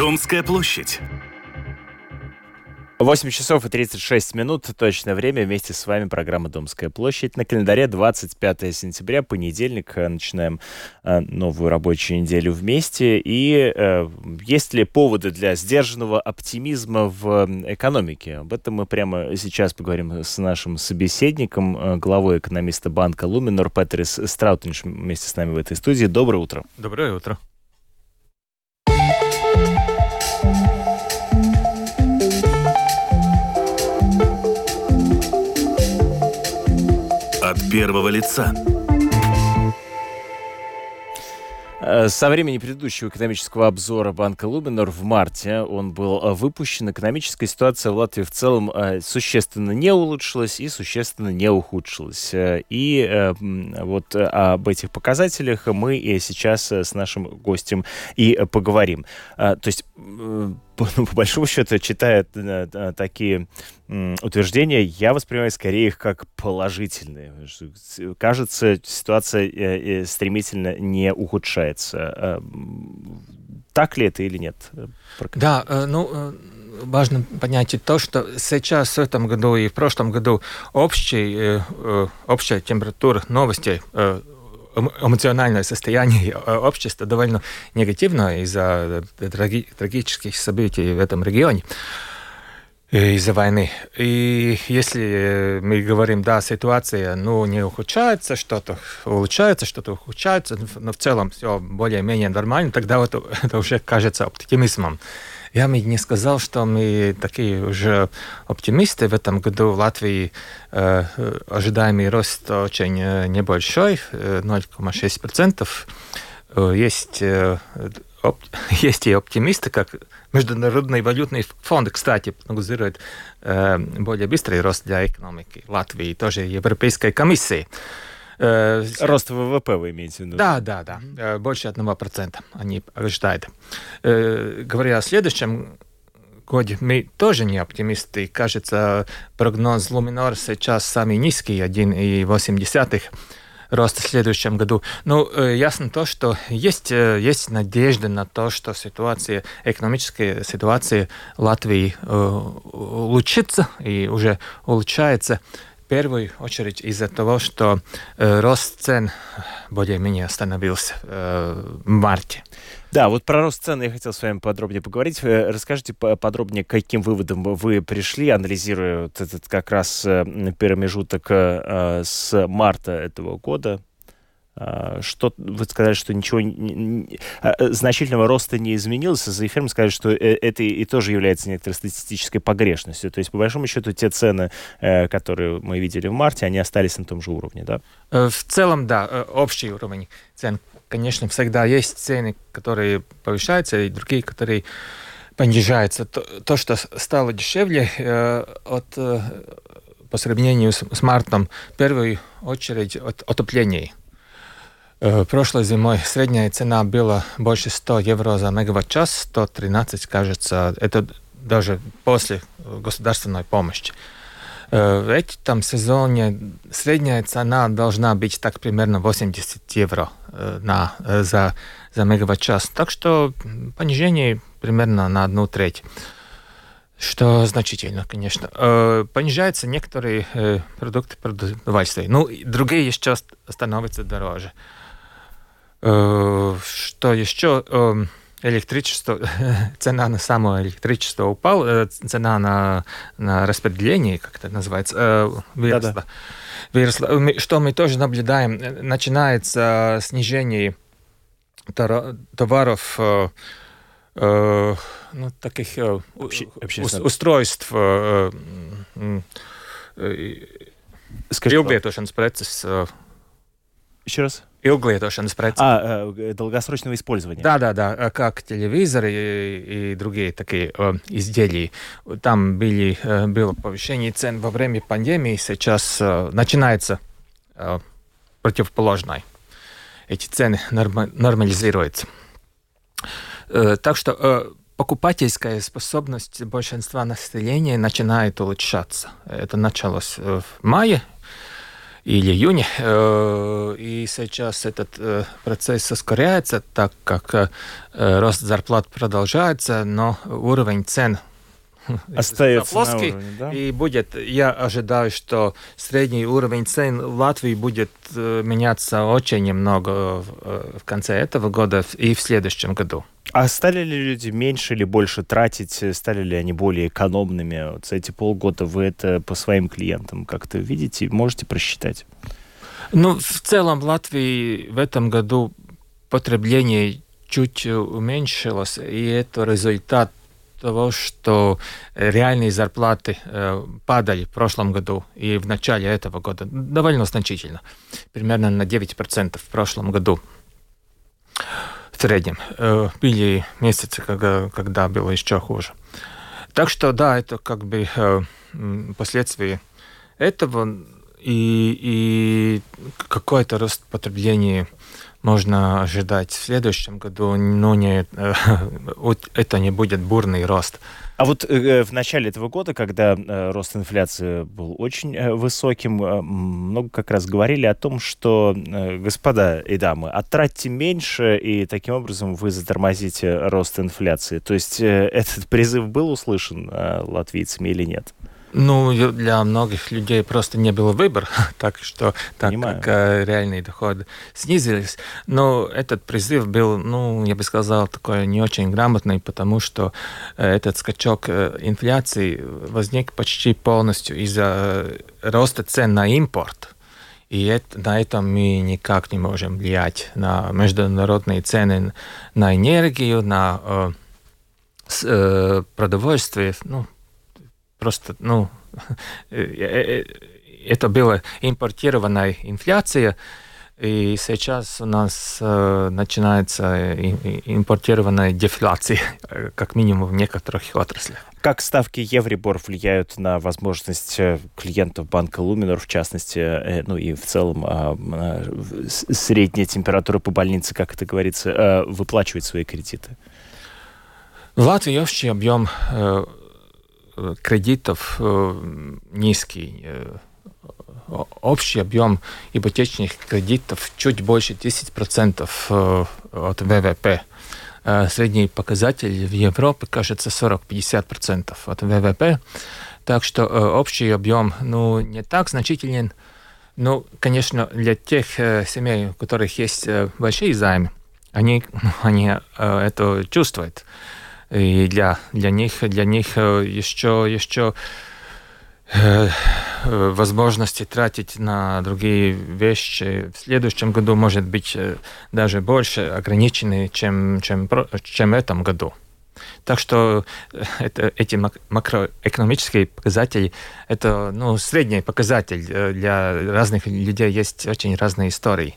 Домская площадь. 8 часов и 36 минут, точное время. Вместе с вами программа «Домская площадь». На календаре 25 сентября, понедельник. Начинаем новую рабочую неделю вместе. И есть ли поводы для сдержанного оптимизма в экономике? Об этом мы прямо сейчас поговорим с нашим собеседником, главой экономиста банка «Луминор» Петерис Страутинш вместе с нами в этой студии. Доброе утро. Доброе утро. От первого лица. Со времени предыдущего экономического обзора банка «Луминор» в марте он был выпущен. Экономическая ситуация в Латвии в целом существенно не улучшилась и существенно не ухудшилась. И вот об этих показателях мы и сейчас с нашим гостем и поговорим. То есть, по большому счету, читая такие утверждения, я воспринимаю скорее их как положительные. Кажется, ситуация стремительно не ухудшается. Так ли это или нет? Да, важно понять и то, что сейчас в этом году и в прошлом году общая температура новостей, эмоциональное состояние общества довольно негативное из-за трагических событий в этом регионе, из-за войны. И если мы говорим, да, ситуация не ухудшается, что-то улучшается, что-то ухудшается, но в целом все более-менее нормально, тогда это уже кажется оптимизмом. Я бы не сказал, что мы такие уже оптимисты. В этом году в Латвии ожидаемый рост очень небольшой, 0,6%. Есть и оптимисты, как Международный валютный фонд, кстати, прогнозирует более быстрый рост для экономики Латвии, и тоже Европейской комиссии. Рост ВВП вы имеете в виду? Да. Больше 1% они ожидают. Говоря о следующем годе, мы тоже не оптимисты. Кажется, прогноз Луминор сейчас самый низкий, 1,8%. Рост в следующем году. Ясно то, что есть надежда на то, что экономическая ситуация Латвии улучшится и уже улучшается. В первую очередь из-за того, что рост цен более-менее остановился в марте. Да, вот про рост цен я хотел с вами подробнее поговорить. Расскажите подробнее, к каким выводам вы пришли, анализируя вот этот как раз промежуток с марта этого года. Что вы сказали, что ничего значительного роста не изменилось, за эфиром сказали, что это и тоже является некоторой статистической погрешностью. То есть, по большому счету, те цены, которые мы видели в марте, они остались на том же уровне, да? В целом, да, общий уровень цен. Конечно, всегда есть цены, которые повышаются, и другие, которые понижаются. То, что стало дешевле по сравнению с мартом, в первую очередь отопление. Прошлой зимой средняя цена была больше 100 евро за мегаватт-час, 113, кажется, это даже после государственной помощи. В этом сезоне средняя цена должна быть так примерно 80 евро за мегаватт-час. Так что понижение примерно на 1/3. Что значительно, конечно. Понижаются некоторые продукты продовольствия. Другие еще становятся дороже. Что еще? Электричество, цена на само электричество упала, цена на распределение, как это называется, выросла. Что мы тоже наблюдаем, начинается снижение товаров, таких устройств, ilglietošanas preces. Еще раз? Ilglietošanas preces. Долгосрочного использования. Да, как телевизоры и другие такие изделия. Там было повышение цен во время пандемии, сейчас начинается противоположное. Эти цены нормализируются. Так что покупательская способность большинства населения начинает улучшаться. Это началось в мае. или июне. И сейчас этот процесс ускоряется, так как рост зарплат продолжается, но уровень цен остается плоский. На уровне, да? И будет, я ожидаю, что средний уровень цен в Латвии будет меняться очень немного в конце этого года и в следующем году. А стали ли люди меньше или больше тратить? Стали ли они более экономными? Вот за эти полгода вы это по своим клиентам как-то видите? Можете просчитать? Ну, в целом в Латвии в этом году потребление чуть уменьшилось, и это результат того, что реальные зарплаты падали в прошлом году и в начале этого года довольно значительно. Примерно на 9% в прошлом году в среднем. Были месяцы, когда было еще хуже. Так что, да, это как бы последствия этого, и какой-то рост потребления можно ожидать в следующем году, но это не будет бурный рост. А вот в начале этого года, когда рост инфляции был очень высоким, много как раз говорили о том, что, господа и дамы, оттратьте меньше, и таким образом вы затормозите рост инфляции. То есть этот призыв был услышан латвийцами или нет? Ну, для многих людей просто не было выбора, так как реальные доходы снизились. Но этот призыв был, ну, я бы сказал, такой не очень грамотный, потому что этот скачок инфляции возник почти полностью из-за роста цен на импорт. И на этом мы никак не можем влиять на международные цены на энергию, на продовольствие, ну, просто, ну, это была импортированная инфляция, и сейчас у нас начинается импортированная дефляция, как минимум в некоторых отраслях. Как ставки Еврибор влияют на возможность клиентов банка Luminor, в частности, ну и в целом средняя температура по больнице, как это говорится, выплачивать свои кредиты? В Латвии общий объем кредитов низкий. Общий объем ипотечных кредитов чуть больше 10% от ВВП. Средний показатель в Европе, кажется, 40-50% от ВВП. Так что общий объем, ну, не так значителен. Ну, конечно, для тех семей, у которых есть большие займы, они это чувствуют. И для них еще возможности тратить на другие вещи в следующем году может быть даже больше ограничены, чем в этом году. Так что эти макроэкономические показатели, это, ну, средний показатель. Для разных людей есть очень разные истории.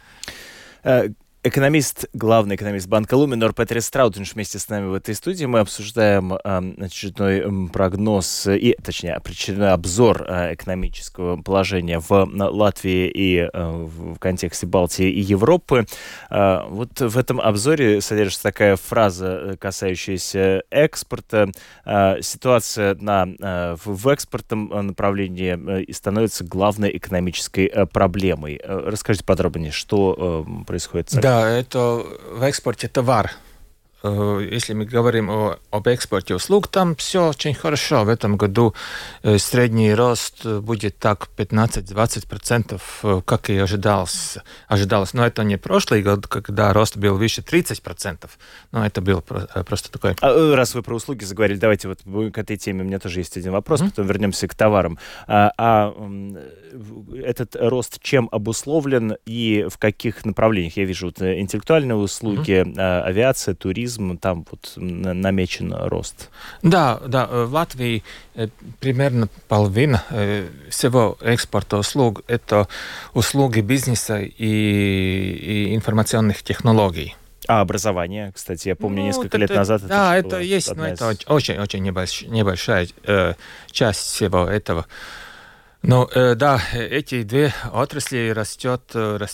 Главный экономист банка Luminor Петрис Страутинш вместе с нами в этой студии. Мы обсуждаем очередной прогноз, точнее, очередной обзор экономического положения в Латвии и в контексте Балтии и Европы. Вот в этом обзоре содержится такая фраза, касающаяся экспорта. Ситуация в экспортном направлении становится главной экономической проблемой. Расскажите подробнее, что происходит с экспортом? Да, это в экспорте товар. Если мы говорим об экспорте услуг, там все очень хорошо. В этом году средний рост будет так 15-20%, как и ожидалось. Но это не прошлый год, когда рост был выше 30%. Но это был просто такой... Раз вы про услуги заговорили, давайте вот к этой теме. У меня тоже есть один вопрос, потом вернемся к товарам. Этот рост чем обусловлен и в каких направлениях? Я вижу вот интеллектуальные услуги, авиация, туризм, там вот намечен рост. Да, в Латвии примерно половина всего экспорта услуг – это услуги бизнеса и информационных технологий. А образование, кстати, я помню, несколько лет назад... Это есть, но это очень небольшая часть всего этого. Но да, эти две отрасли растет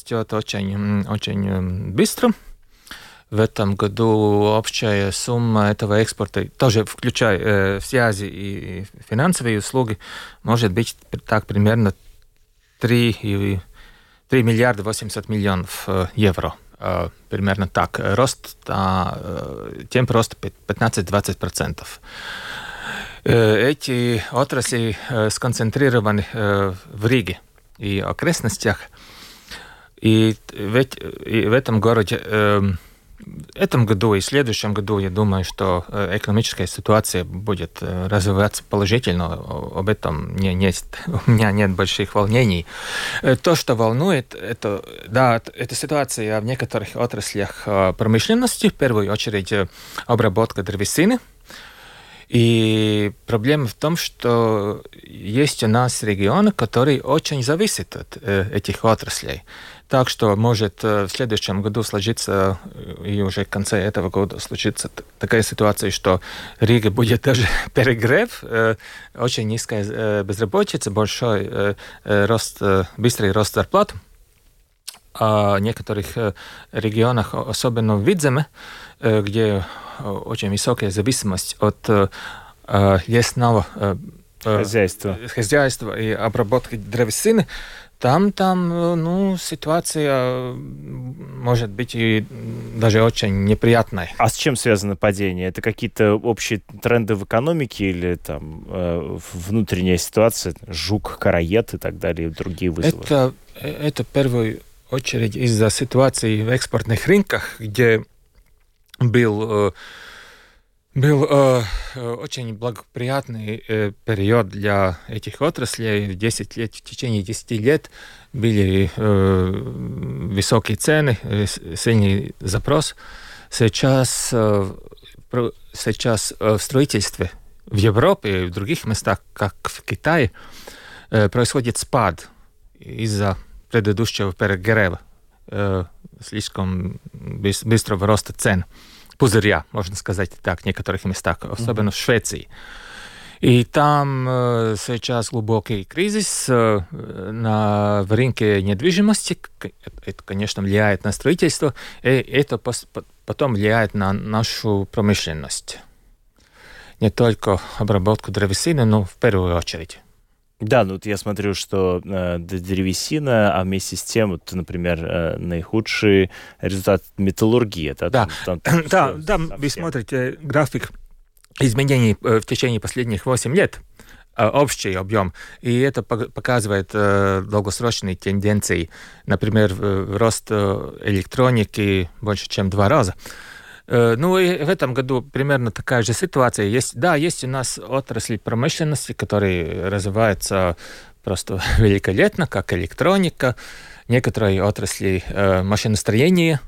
очень быстро. В этом году общая сумма этого экспорта, тоже включая связи и финансовые услуги, может быть так примерно 3 миллиарда 800 миллионов евро. Примерно так. Темп роста 15-20%. Эти отрасли сконцентрированы в Риге и окрестностях. И в этом году и в следующем году, я думаю, что экономическая ситуация будет развиваться положительно. Об этом у меня нет больших волнений. То, что волнует, это ситуация в некоторых отраслях промышленности, в первую очередь обработка древесины. И проблема в том, что есть у нас регионы, которые очень зависят от этих отраслей. Так что может в следующем году сложиться, и уже в конце этого года случится такая ситуация, что Рига будет даже перегрев, очень низкая безработица, большой рост, быстрый рост зарплат. А в некоторых регионах, особенно в Видземе, где очень высокая зависимость от лесного хозяйства и обработки древесины, там ситуация может быть и даже очень неприятной. А с чем связано падение? Это какие-то общие тренды в экономике или там внутренняя ситуация, жук, короед и так далее, и другие вызовы? Это в первую очередь из-за ситуации в экспортных рынках, где был очень благоприятный период для этих отраслей. В течение 10 лет были высокие цены, сильный запрос. Сейчас в строительстве в Европе и в других местах, как в Китае, происходит спад из-за предыдущего перегрева, слишком быстрого роста цен. Пузыря, можно сказать так, в некоторых местах, особенно в Швеции. И там сейчас глубокий кризис в рынке недвижимости. Это, конечно, влияет на строительство, и это потом влияет на нашу промышленность. Не только обработку древесины, но в первую очередь. Да, ну вот я смотрю, что древесина, а вместе с тем, вот, например, наихудший результат металлургии. Да, вы смотрите график изменений в течение последних 8 лет, общий объем, и это показывает долгосрочные тенденции. Например, рост электроники больше, чем 2 раза. Ну и в этом году примерно такая же ситуация. Есть у нас отрасли промышленности, которые развиваются просто великолепно, как электроника, некоторые отрасли машиностроения.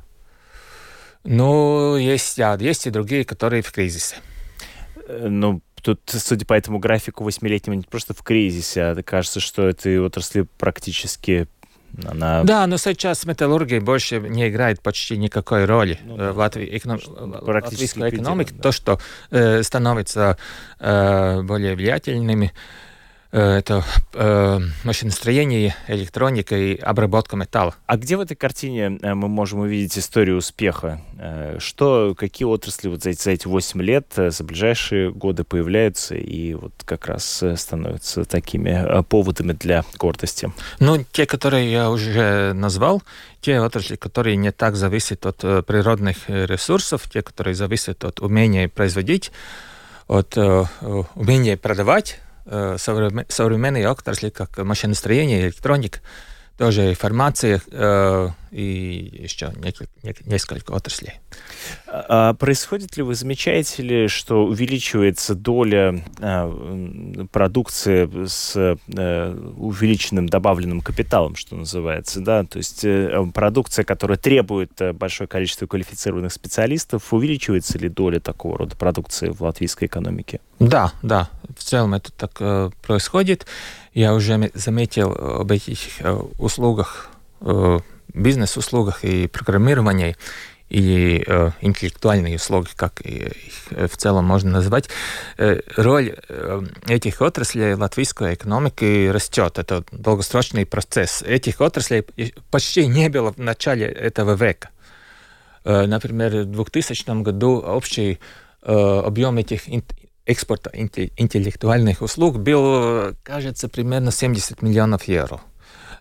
Но есть и другие, которые в кризисе. Ну, тут, судя по этому графику, 8-летнему не просто в кризисе, а кажется, что этой отрасли практически... Да, но сейчас металлургия больше не играет почти никакой роли в латвийской экономике. То, что становится более влиятельными, это машиностроение, электроника и обработка металла. А где в этой картине мы можем увидеть историю успеха? Какие отрасли вот за эти 8 лет, за ближайшие годы появляются и вот как раз становятся такими поводами для гордости? Ну, те, которые я уже назвал, те отрасли, которые не так зависят от природных ресурсов, те, которые зависят от умения производить, от умения продавать, современные отрасли, как машиностроение, электроника, тоже информация и еще несколько отраслей. А происходит ли, вы замечаете ли, что увеличивается доля продукции с увеличенным добавленным капиталом, что называется, да? То есть продукция, которая требует большое количество квалифицированных специалистов, увеличивается ли доля такого рода продукции в латвийской экономике? Да, в целом это так происходит. Я уже заметил об этих услугах, бизнес-услугах и программировании, или интеллектуальные услуги, как их в целом можно назвать. Роль этих отраслей латвийской экономики растет. Это долгосрочный процесс. Этих отраслей почти не было в начале этого века. Например, в 2000 году общий объем этих экспорта интеллектуальных услуг был, кажется, примерно 70 миллионов евро.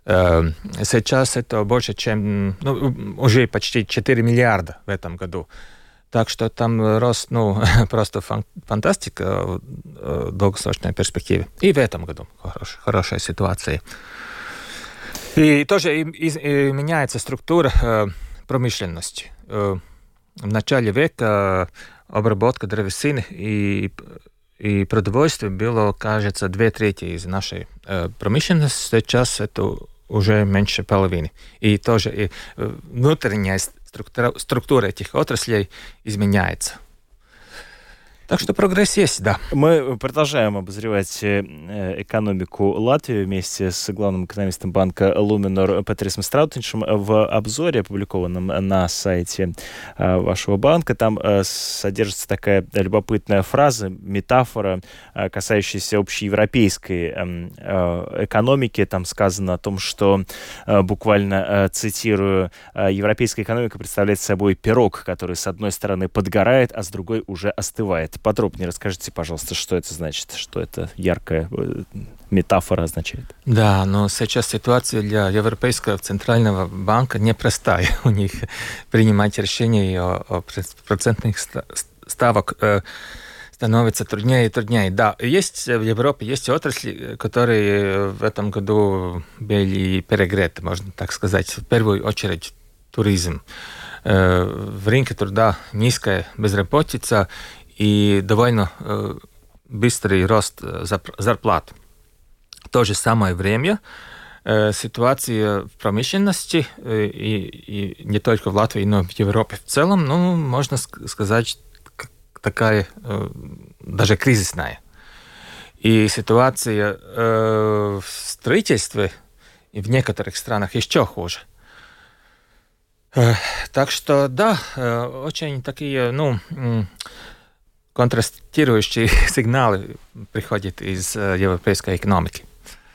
Сейчас это больше, чем, уже почти 4 миллиарда в этом году. Так что там рост, просто фантастика в долгосрочной перспективе. И в этом году хорошая ситуация. И тоже и меняется структура промышленности. В начале века обработка древесины и продовольствия было, кажется, 2/3 из нашей промышленности. Сейчас это уже меньше половины. И тоже и внутренняя структура этих отраслей изменяется. Так что прогресс есть, да. Мы продолжаем обозревать экономику Латвии вместе с главным экономистом банка Luminor Патрисом Страутиншем в обзоре, опубликованном на сайте вашего банка. Там содержится такая любопытная фраза, метафора, касающаяся общеевропейской экономики. Там сказано о том, что, буквально цитирую, европейская экономика представляет собой пирог, который с одной стороны подгорает, а с другой уже остывает. Подробнее расскажите, пожалуйста, что это значит, что эта яркая метафора означает. Да, но сейчас ситуация для Европейского центрального банка непростая. У них принимать решения о процентных ставок становится труднее и труднее. Да, есть в Европе есть отрасли, которые в этом году были перегреты, можно так сказать. В первую очередь туризм. В рынке труда низкая безработица и довольно быстрый рост зарплат. В то же самое время ситуация в промышленности, и не только в Латвии, но и в Европе в целом, можно сказать, такая даже кризисная. И ситуация в строительстве и в некоторых странах еще хуже. Так что, да, очень такие, контрастирующие сигналы приходят из европейской экономики.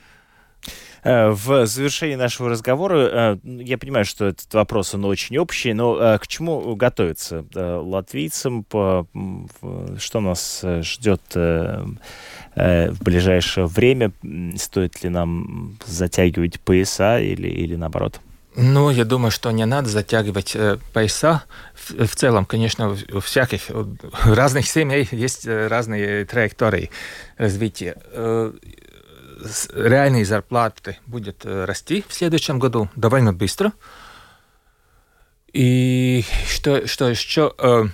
В завершении нашего разговора, я понимаю, что этот вопрос, он очень общий, но к чему готовиться латвийцам? Что нас ждет в ближайшее время? Стоит ли нам затягивать пояса или наоборот? Я думаю, что не надо затягивать пояса. В целом, конечно, у всяких разных семей есть разные траектории развития. Реальные зарплаты будут расти в следующем году довольно быстро. И что еще?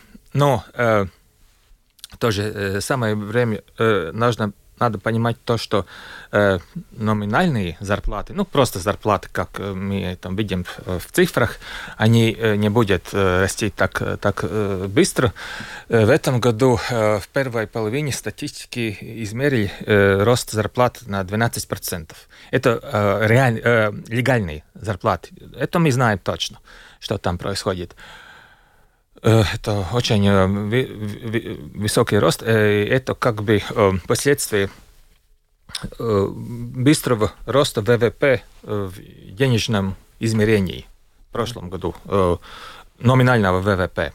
Тоже самое время надо понимать то, что номинальные зарплаты, просто зарплаты, как мы это видим в цифрах, они не будут расти так быстро. В этом году в первой половине статистики измерили рост зарплат на 12%. Это легальные зарплаты. Это мы знаем точно, что там происходит. Это очень высокий рост. Это как бы последствия быстрого роста ВВП в денежном измерении в прошлом году, номинального ВВП.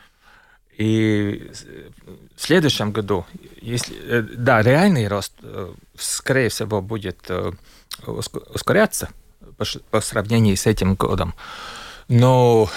И в следующем году, реальный рост, скорее всего, будет ускоряться по сравнению с этим годом. Но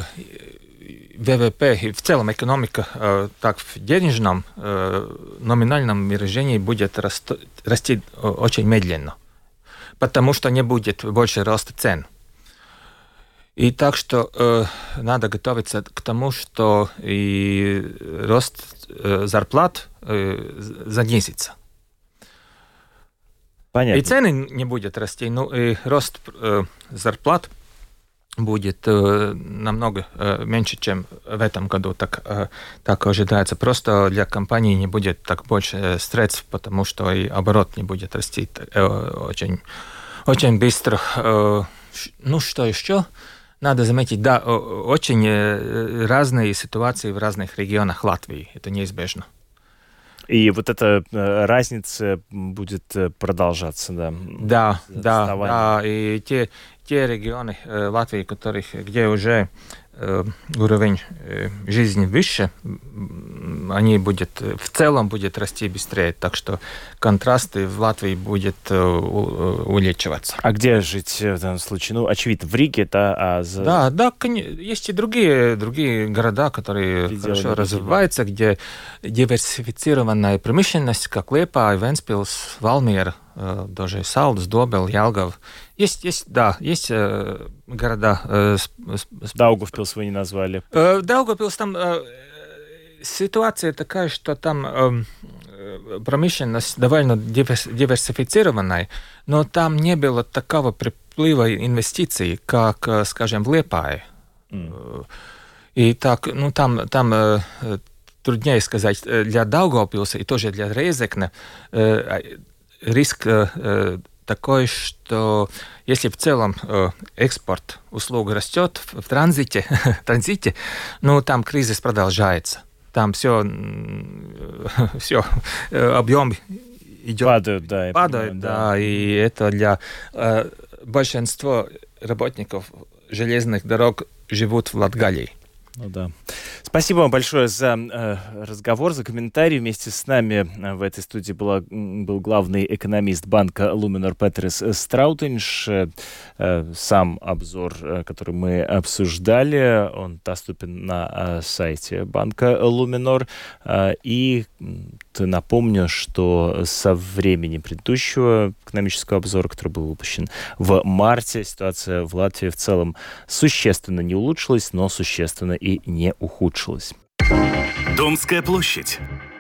ВВП и в целом экономика так в денежном номинальном выражении будет расти очень медленно, потому что не будет больше роста цен. И так что надо готовиться к тому, что и рост зарплат занизится. Понятно. И цены не будут расти, и рост зарплат будет намного меньше, чем в этом году. Так ожидается. Просто для компании не будет так больше средств, потому что и оборот не будет расти очень, очень быстро. Что еще? Надо заметить, да, очень разные ситуации в разных регионах Латвии. Это неизбежно. И вот эта разница будет продолжаться, да? Да. И те регионы Латвии, где уже уровень жизни выше, они в целом будет расти быстрее. Так что контрасты в Латвии будет увеличиваться. А где жить в данном случае? Ну, очевидно, в Риге, да? Да, есть и другие города, которые хорошо развиваются, где диверсифицированная промышленность, как Лиепāja, Вентспилс, Валмиера, даже Сaldus, Добела, Jelgava. Есть города... Даугавпилс вы не назвали. Даугавпилс, там ситуация такая, что там промышленность довольно диверсифицированная, но там не было такого приплыва инвестиций, как, скажем, в Liepāju. И так, там труднее сказать, для Даугавпилса и тоже для Рейзекна риск такой, что если в целом экспорт услуг растет в транзите, там кризис продолжается. Там все объем идет. Падают, да. И это для большинства работников железных дорог живут в Латгалии. Ну да. Спасибо вам большое за разговор, за комментарий. Вместе с нами в этой студии был главный экономист банка Luminor Петрис Страутинш. Сам обзор, который мы обсуждали, он доступен на сайте банка Luminor. И напомню, что со времени предыдущего экономического обзора, который был выпущен в марте, ситуация в Латвии в целом существенно не улучшилась, но существенно и не ухудшилась. Домская площадь.